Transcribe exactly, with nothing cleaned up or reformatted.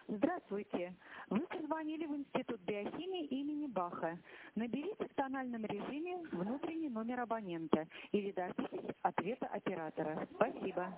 Здравствуйте. Вы позвонили в Институт биохимии имени Баха. Наберите в тональном режиме внутренний номер абонента или дождитесь ответа оператора. Спасибо.